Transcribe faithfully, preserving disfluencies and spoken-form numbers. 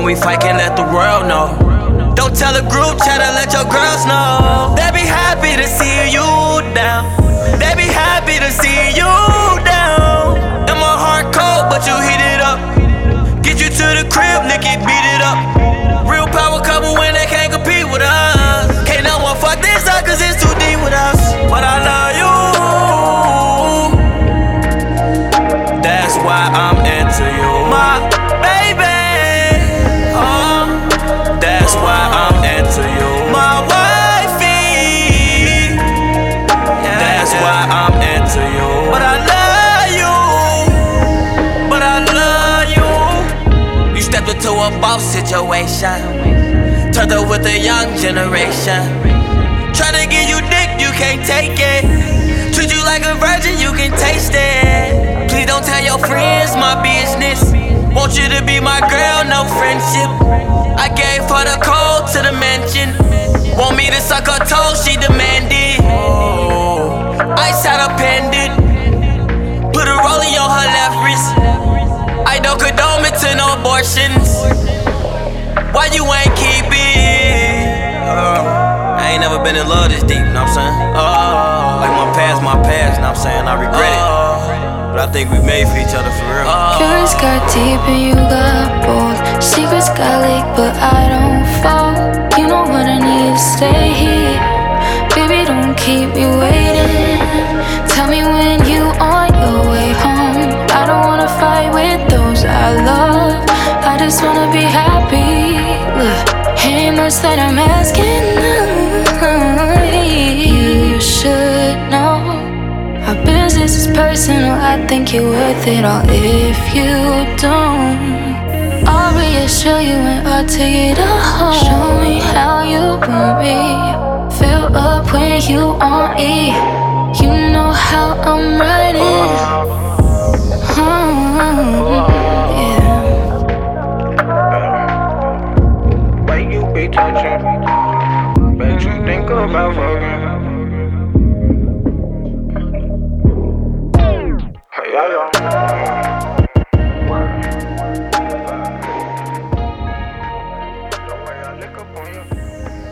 we fight, can't let the world know. Don't tell a group chat to let your girls know. They be happy to see you down. They be happy to see you down. And my heart cold, but you heat it up. Get you to the crib, lick it, beat it up. Real power couple when they can't compete with us. Can't no one fuck this up cause it's too deep with us. But I love you. That's why I'm into you, my baby. Oh, that's why I'm into you, my wifey. That's why I'm into you. But I love you. But I love you. You stepped into a boss situation. Turned up with the young generation. Tryna give you dick, you can't take it. Treat you like a virgin, you can taste it. Please don't tell your friends my business. Want you to be my girl, no friendship. I gave her the code to the mansion. Want me to suck her toes, she demanded. Ice had a pendant. Put a rollie on her left wrist. I don't condone it to no abortions. Why you ain't keep it? Uh, I ain't never been in love this deep, know what I'm saying? Uh, like my past, my past, know what I'm saying? I regret it. But I think we made for each other for real. Yours got deep and you got bold. Secrets got leaked, but I don't fall. You know what I need to stay here. Baby, don't keep me waiting. Tell me when you on your way home. I don't wanna fight with those I love. I just wanna be happy. Look, ain't much that I'm asking of. You should know our business is personal. I think you're worth it all if you don't. I'll reassure you and I'll take it all. Show me how you want me. Fill up when you on E. You know how I'm riding. Oh, yeah. Why you be touching? Bet you think about fucking. Hey, yeah, yeah. The way I lick up on you.